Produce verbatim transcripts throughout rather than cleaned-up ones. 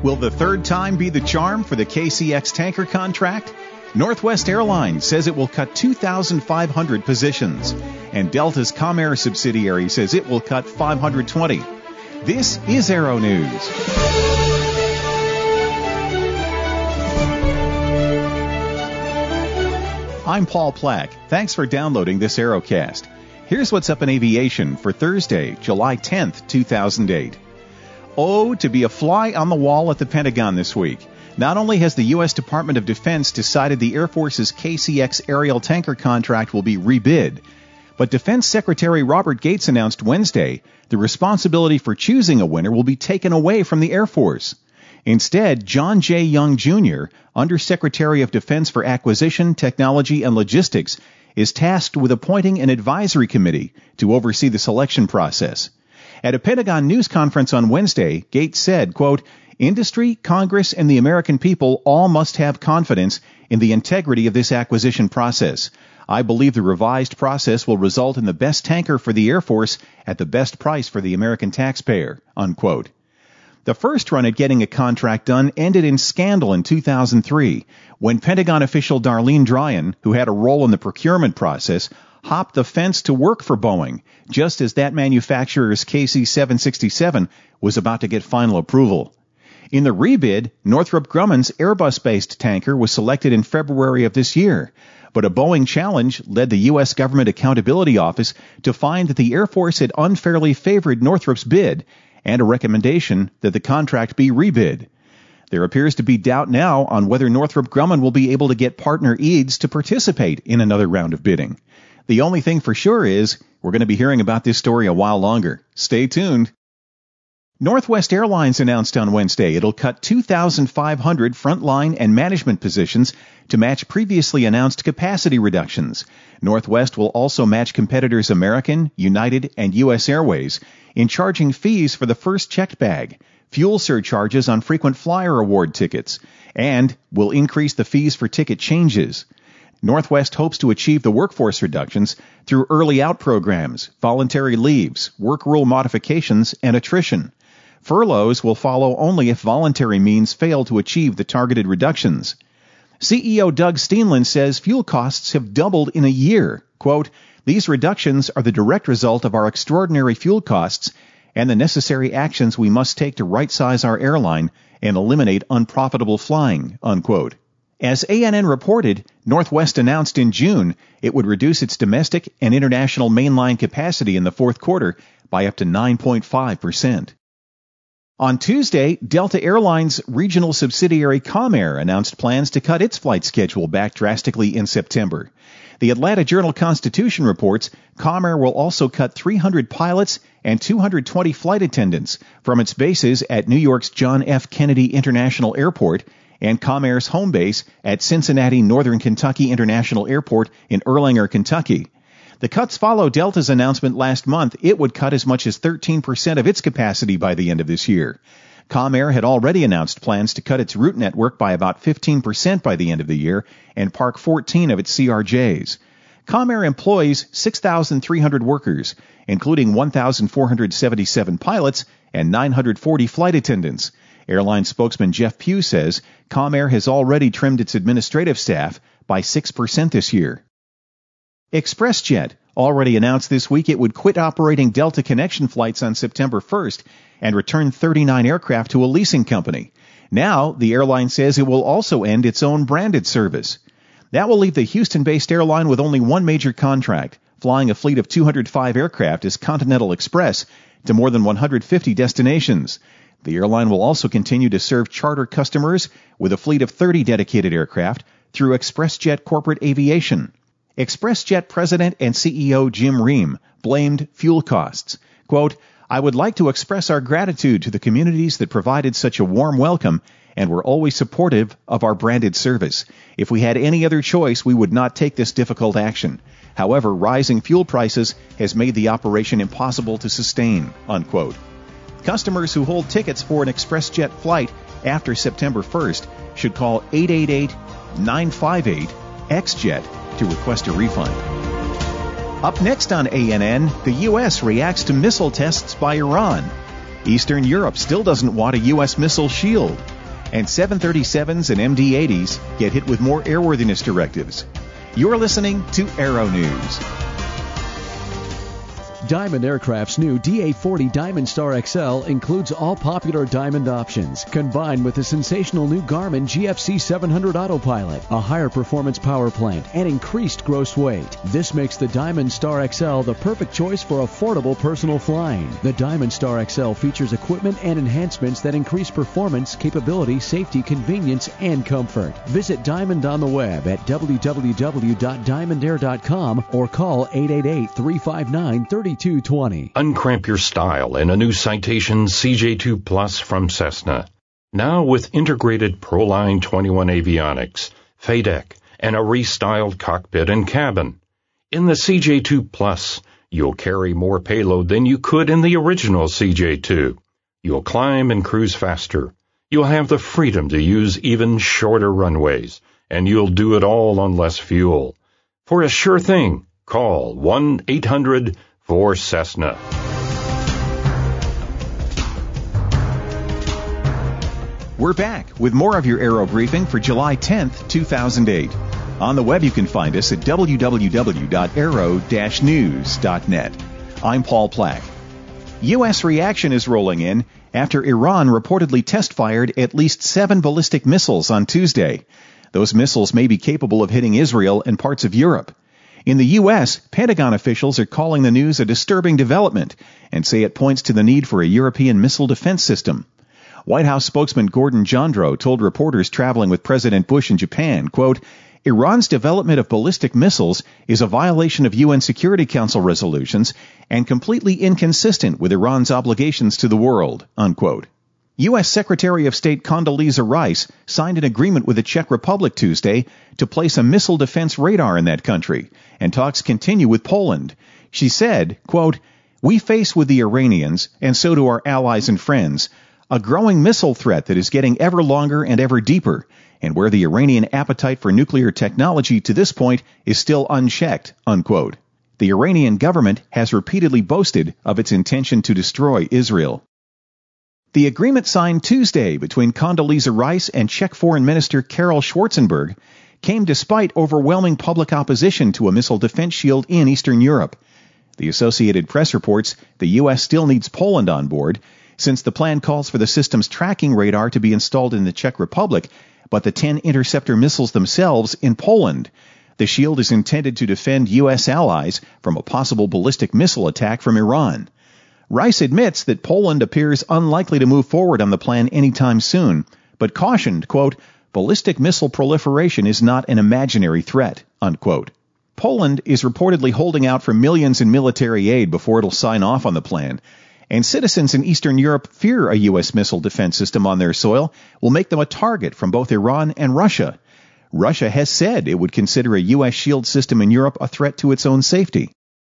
Will the third time be the charm for the K C X tanker contract? Northwest Airlines says it will cut two thousand five hundred positions, and Delta's Comair subsidiary says it will cut five hundred twenty. This is Aero News. I'm Paul Plack. Thanks for downloading this Aerocast. Here's what's up in aviation for Thursday, July tenth, two thousand eight. Oh, to be a fly on the wall at the Pentagon this week. Not only has the U S Department of Defense decided the Air Force's K C X aerial tanker contract will be rebid, but Defense Secretary Robert Gates announced Wednesday the responsibility for choosing a winner will be taken away from the Air Force. Instead, John J. Young, Junior, Undersecretary of Defense for Acquisition, Technology, and Logistics, is tasked with appointing an advisory committee to oversee the selection process. At a Pentagon news conference on Wednesday, Gates said, quote, "Industry, Congress, and the American people all must have confidence in the integrity of this acquisition process. I believe the revised process will result in the best tanker for the Air Force at the best price for the American taxpayer," unquote. The first run at getting a contract done ended in scandal in two thousand three, when Pentagon official Darlene Dryan, who had a role in the procurement process, hopped the fence to work for Boeing, just as that manufacturer's K C seven sixty-seven was about to get final approval. In the rebid, Northrop Grumman's Airbus-based tanker was selected in February of this year, but a Boeing challenge led the U S Government Accountability Office to find that the Air Force had unfairly favored Northrop's bid, and a recommendation that the contract be rebid. There appears to be doubt now on whether Northrop Grumman will be able to get partner Eads to participate in another round of bidding. The only thing for sure is we're going to be hearing about this story a while longer. Stay tuned. Northwest Airlines announced on Wednesday it'll cut two thousand five hundred frontline and management positions to match previously announced capacity reductions. Northwest will also match competitors American, United, and U S Airways in charging fees for the first checked bag, fuel surcharges on frequent flyer award tickets, and will increase the fees for ticket changes. Northwest hopes to achieve the workforce reductions through early out programs, voluntary leaves, work rule modifications, and attrition. Furloughs will follow only if voluntary means fail to achieve the targeted reductions. C E O Doug Steenland says fuel costs have doubled in a year. Quote, "These reductions are the direct result of our extraordinary fuel costs and the necessary actions we must take to right-size our airline and eliminate unprofitable flying," unquote. As A N N reported, Northwest announced in June it would reduce its domestic and international mainline capacity in the fourth quarter by up to nine point five percent. On Tuesday, Delta Airlines' regional subsidiary Comair announced plans to cut its flight schedule back drastically in September. The Atlanta Journal-Constitution reports Comair will also cut three hundred pilots and two hundred twenty flight attendants from its bases at New York's John F. Kennedy International Airport and Comair's home base at Cincinnati Northern Kentucky International Airport in Erlanger, Kentucky. The cuts follow Delta's announcement last month it would cut as much as thirteen percent of its capacity by the end of this year. Comair had already announced plans to cut its route network by about fifteen percent by the end of the year and park fourteen of its C R Js. Comair employs six thousand three hundred workers, including one thousand four hundred seventy-seven pilots and nine hundred forty flight attendants. Airline spokesman Jeff Pugh says Comair has already trimmed its administrative staff by six percent this year. ExpressJet already announced this week it would quit operating Delta Connection flights on September first and return thirty-nine aircraft to a leasing company. Now, the airline says it will also end its own branded service. That will leave the Houston-based airline with only one major contract, flying a fleet of two hundred five aircraft as Continental Express to more than one hundred fifty destinations. The airline will also continue to serve charter customers with a fleet of thirty dedicated aircraft through ExpressJet Corporate Aviation. ExpressJet President and C E O Jim Ream blamed fuel costs. Quote, "I would like to express our gratitude to the communities that provided such a warm welcome and were always supportive of our branded service. If we had any other choice, we would not take this difficult action. However, rising fuel prices has made the operation impossible to sustain," unquote. Customers who hold tickets for an ExpressJet flight after September first should call eight eight eight, nine five eight, X Jet to request a refund. Up next on A N N, the U S reacts to missile tests by Iran. Eastern Europe still doesn't want a U S missile shield. And seven thirty-sevens and M D eighties get hit with more airworthiness directives. You're listening to Aero News. Diamond Aircraft's new D A forty Diamond Star X L includes all popular Diamond options, combined with the sensational new Garmin G F C seven hundred Autopilot, a higher performance power plant, and increased gross weight. This makes the Diamond Star X L the perfect choice for affordable personal flying. The Diamond Star X L features equipment and enhancements that increase performance, capability, safety, convenience, and comfort. Visit Diamond on the web at w w w dot diamond air dot com or call eight eight eight, three five nine, three two two twenty. Uncramp your style in a new Citation C J two Plus from Cessna. Now with integrated Proline twenty-one avionics, F A D E C, and a restyled cockpit and cabin. In the C J two Plus, you'll carry more payload than you could in the original C J two. You'll climb and cruise faster. You'll have the freedom to use even shorter runways, and you'll do it all on less fuel. For a sure thing, call one eight hundred four Cessna. We're back with more of your Aero Briefing for July tenth, two thousand eight. On the web, you can find us at w w w dot aero dash news dot net. I'm Paul Plack. U S reaction is rolling in after Iran reportedly test-fired at least seven ballistic missiles on Tuesday. Those missiles may be capable of hitting Israel and parts of Europe. In the U S, Pentagon officials are calling the news a disturbing development and say it points to the need for a European missile defense system. White House spokesman Gordon Jandreau told reporters traveling with President Bush in Japan, quote, Iran's development of ballistic missiles is a violation of U N Security Council resolutions and completely inconsistent with Iran's obligations to the world, unquote. U S Secretary of State Condoleezza Rice signed an agreement with the Czech Republic Tuesday to place a missile defense radar in that country, and talks continue with Poland. She said, quote, We face with the Iranians, and so do our allies and friends, a growing missile threat that is getting ever longer and ever deeper, and where the Iranian appetite for nuclear technology to this point is still unchecked, unquote. The Iranian government has repeatedly boasted of its intention to destroy Israel. The agreement signed Tuesday between Condoleezza Rice and Czech Foreign Minister Karel Schwarzenberg came despite overwhelming public opposition to a missile defense shield in Eastern Europe. The Associated Press reports the U S still needs Poland on board, since the plan calls for the system's tracking radar to be installed in the Czech Republic, but the ten interceptor missiles themselves in Poland. The shield is intended to defend U S allies from a possible ballistic missile attack from Iran. Rice admits that Poland appears unlikely to move forward on the plan anytime soon, but cautioned, quote, ballistic missile proliferation is not an imaginary threat, unquote. Poland is reportedly holding out for millions in military aid before it'll sign off on the plan, and citizens in Eastern Europe fear a U S missile defense system on their soil will make them a target from both Iran and Russia. Russia has said it would consider a U S shield system in Europe a threat to its own safety.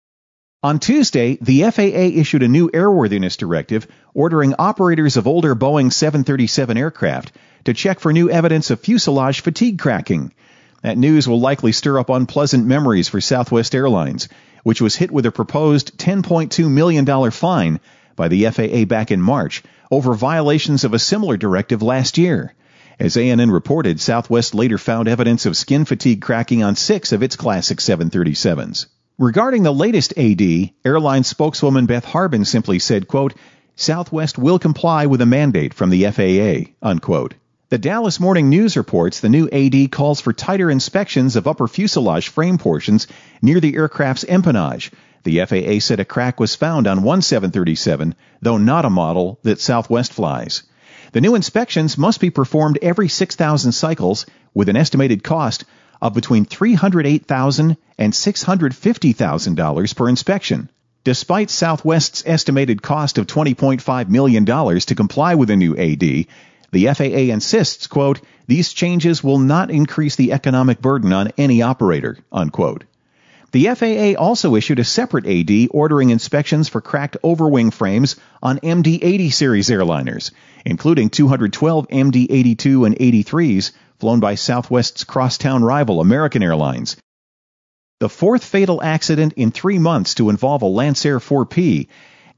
On Tuesday, the F A A issued a new airworthiness directive ordering operators of older Boeing seven thirty-seven aircraft to check for new evidence of fuselage fatigue cracking. That news will likely stir up unpleasant memories for Southwest Airlines, which was hit with a proposed ten point two million dollars fine by the F A A back in March over violations of a similar directive last year. As A N N reported, Southwest later found evidence of skin fatigue cracking on six of its classic seven thirty-sevens. Regarding the latest A D, airline spokeswoman Beth Harbin simply said, quote, Southwest will comply with a mandate from the F A A, unquote. The Dallas Morning News reports the new A D calls for tighter inspections of upper fuselage frame portions near the aircraft's empennage. The F A A said a crack was found on one seven thirty-seven, though not a model that Southwest flies. The new inspections must be performed every six thousand cycles with an estimated cost of between three hundred eight thousand dollars and six hundred fifty thousand dollars per inspection. Despite Southwest's estimated cost of twenty point five million dollars to comply with the new A D, the F A A insists, quote, these changes will not increase the economic burden on any operator, unquote. The F A A also issued a separate A D ordering inspections for cracked overwing frames on M D eighty series airliners, including two hundred twelve M D eighty-two and eighty-threes flown by Southwest's crosstown rival American Airlines. The fourth fatal accident in three months to involve a Lancer four P,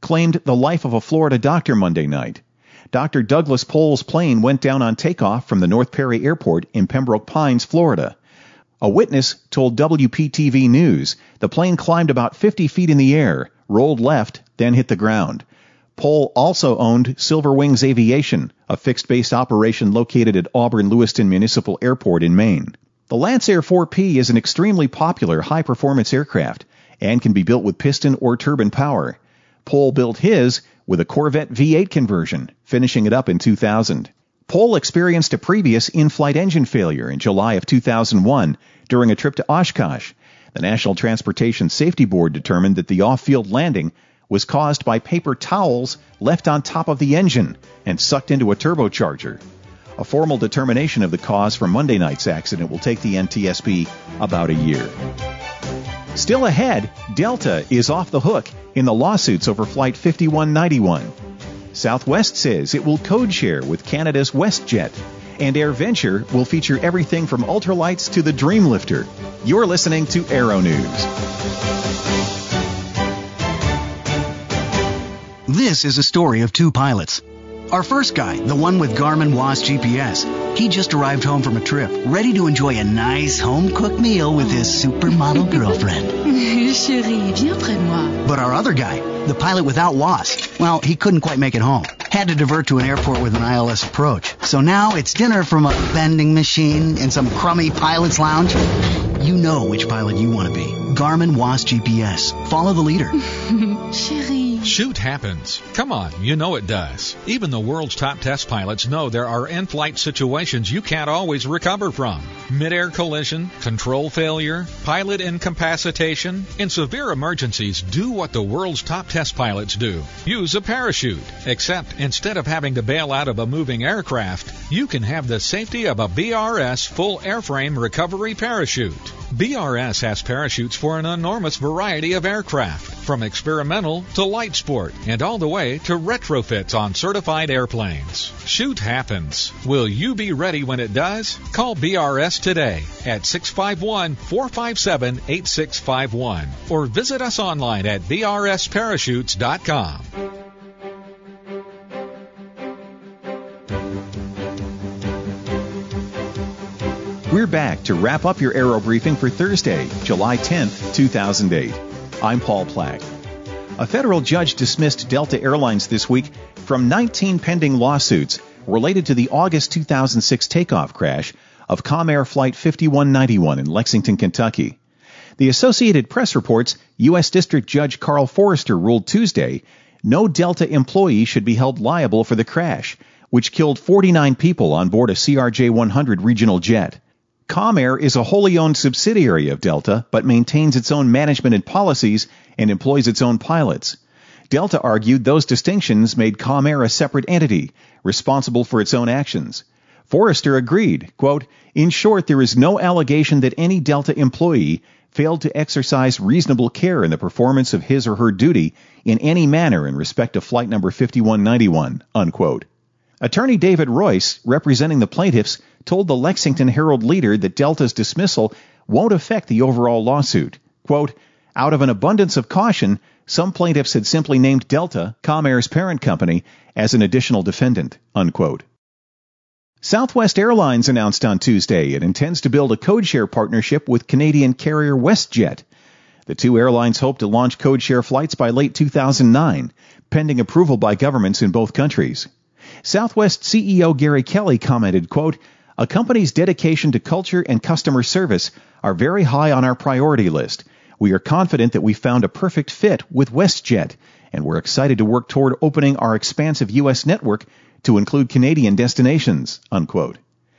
claimed the life of a Florida doctor Monday night. Doctor Douglas Pohl's plane went down on takeoff from the North Perry Airport in Pembroke Pines, Florida. A witness told W P T V News the plane climbed about fifty feet in the air, rolled left, then hit the ground. Pohl also owned Silver Wings Aviation, a fixed-base operation located at Auburn-Lewiston Municipal Airport in Maine. The Lancer four P is an extremely popular high-performance aircraft and can be built with piston or turbine power. Pohl built his with a Corvette V eight conversion, finishing it up in two thousand. Pohl experienced a previous in-flight engine failure in July of two thousand one during a trip to Oshkosh. The National Transportation Safety Board determined that the off-field landing was caused by paper towels left on top of the engine and sucked into a turbocharger. A formal determination of the cause for Monday night's accident will take the N T S B about a year. Still ahead, Delta is off the hook in the lawsuits over Flight fifty-one ninety-one. Southwest says it will code share with Canada's WestJet, and AirVenture will feature everything from ultralights to the Dreamlifter. You're listening to Aero News. This is a story of two pilots. Our first guy, the one with Garmin W A S G P S, he just arrived home from a trip, ready to enjoy a nice home-cooked meal with his supermodel girlfriend. Chérie, viens près de moi. But our other guy, the pilot without W A S, well, he couldn't quite make it home. Had to divert to an airport with an I L S approach. So now it's dinner from a vending machine in some crummy pilot's lounge. You know which pilot you want to be. Garmin W A S G P S. Follow the leader. Chérie. Shoot happens. Come on, you know it does. Even the world's top test pilots know there are in-flight situations you can't always recover from. Mid-air collision, control failure, pilot incapacitation. In severe emergencies, do what the world's top test pilots do. Use a parachute. Except instead of having to bail out of a moving aircraft, you can have the safety of a B R S full airframe recovery parachute. B R S has parachutes for an enormous variety of aircraft, from experimental to light sport, and all the way to retrofits on certified airplanes. Shoot happens. Will you be ready when it does? Call B R S today at six five one, four five seven, eight six five one or visit us online at b r s parachutes dot com. We're back to wrap up your Aero Briefing for Thursday, July tenth, two thousand eight. I'm Paul Plack. A federal judge dismissed Delta Airlines this week from nineteen pending lawsuits related to the August two thousand six takeoff crash of Comair Flight fifty-one ninety-one in Lexington, Kentucky. The Associated Press reports U S District Judge Carl Forrester ruled Tuesday no Delta employee should be held liable for the crash, which killed forty-nine people on board a C R J one hundred regional jet. Comair is a wholly owned subsidiary of Delta, but maintains its own management and policies and employs its own pilots. Delta argued those distinctions made Comair a separate entity, responsible for its own actions. Forrester agreed, quote, "In short, there is no allegation that any Delta employee failed to exercise reasonable care in the performance of his or her duty in any manner in respect of flight number fifty-one ninety-one, unquote. Attorney David Royce, representing the plaintiffs, told the Lexington Herald-Leader that Delta's dismissal won't affect the overall lawsuit. Quote, "Out of an abundance of caution, some plaintiffs had simply named Delta, Comair's parent company, as an additional defendant," unquote. Southwest Airlines announced on Tuesday it intends to build a codeshare partnership with Canadian carrier WestJet. The two airlines hope to launch codeshare flights by late two thousand nine, pending approval by governments in both countries. Southwest C E O Gary Kelly commented, quote, "A company's dedication to culture and customer service are very high on our priority list. We are confident that we found a perfect fit with WestJet, and we're excited to work toward opening our expansive U S network to include Canadian destinations," unquote.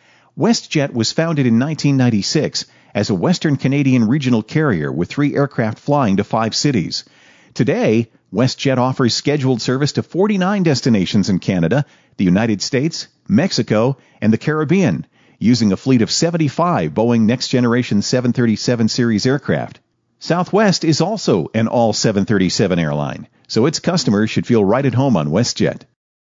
WestJet was founded in nineteen ninety-six as a Western Canadian regional carrier with three aircraft flying to five cities. Today, WestJet offers scheduled service to forty-nine destinations in Canada, the United States, Mexico, and the Caribbean, using a fleet of seventy-five Boeing Next Generation seven thirty-seven series aircraft. Southwest is also an all seven thirty-seven airline, so its customers should feel right at home on WestJet.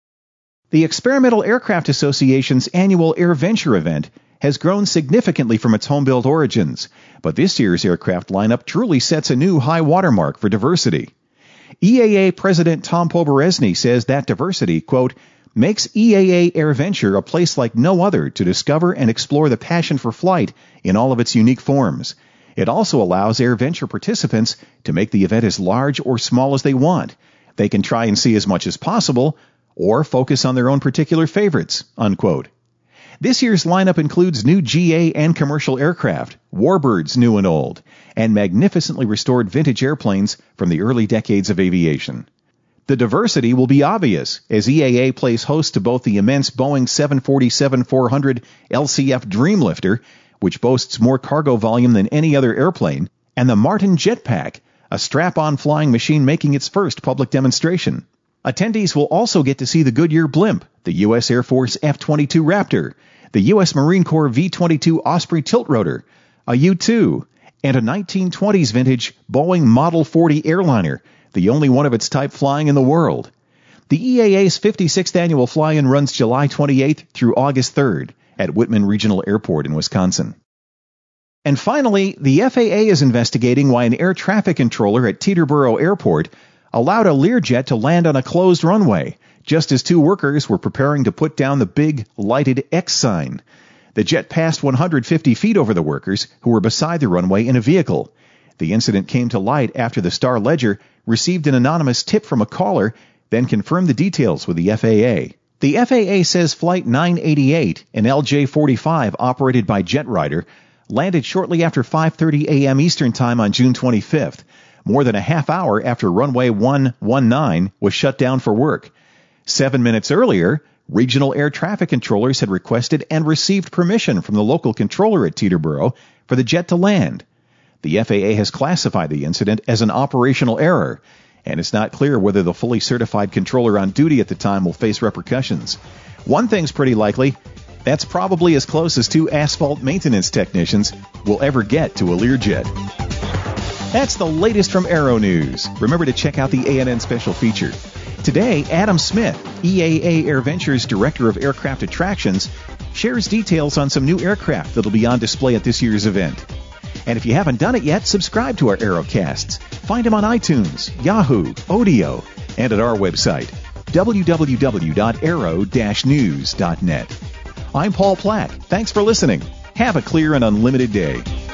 The Experimental Aircraft Association's annual AirVenture event has grown significantly from its home-built origins, but this year's aircraft lineup truly sets a new high watermark for diversity. E A A President Tom Poberezny says that diversity, quote, makes E A A AirVenture a place like no other to discover and explore the passion for flight in all of its unique forms. It also allows AirVenture participants to make the event as large or small as they want. They can try and see as much as possible or focus on their own particular favorites, unquote. This year's lineup includes new G A and commercial aircraft, warbirds new and old, and magnificently restored vintage airplanes from the early decades of aviation. The diversity will be obvious as E A A plays host to both the immense Boeing seven forty-seven four hundred L C F Dreamlifter, which boasts more cargo volume than any other airplane, and the Martin Jetpack, a strap-on flying machine making its first public demonstration. Attendees will also get to see the Goodyear Blimp, the U S Air Force F twenty-two Raptor, the U S Marine Corps V twenty-two Osprey Tiltrotor, a U two, and a nineteen twenties vintage Boeing Model forty airliner, the only one of its type flying in the world. The E A A's fifty-sixth annual fly-in runs July twenty-eighth through August third at Whitman Regional Airport in Wisconsin. And finally, the F A A is investigating why an air traffic controller at Teterboro Airport allowed a Learjet to land on a closed runway, just as two workers were preparing to put down the big, lighted X sign. The jet passed one hundred fifty feet over the workers, who were beside the runway in a vehicle. The incident came to light after the Star-Ledger received an anonymous tip from a caller, then confirmed the details with the F A A. The F A A says Flight nine eighty-eight, an L J forty-five operated by JetRider, landed shortly after five thirty a.m. Eastern Time on June twenty-fifth, more than a half hour after runway one nineteen was shut down for work. Seven minutes earlier, regional air traffic controllers had requested and received permission from the local controller at Teterboro for the jet to land. The F A A has classified the incident as an operational error, and it's not clear whether the fully certified controller on duty at the time will face repercussions. One thing's pretty likely. That's probably as close as two asphalt maintenance technicians will ever get to a Learjet. That's the latest from Aero News. Remember to check out the A N N special feature. Today, Adam Smith, E A A AirVenture's Director of Aircraft Attractions, shares details on some new aircraft that'll be on display at this year's event. And if you haven't done it yet, subscribe to our Aerocasts. Find them on iTunes, Yahoo, Odeo, and at our website, w w w dot aero dash news dot net. I'm Paul Platt. Thanks for listening. Have a clear and unlimited day.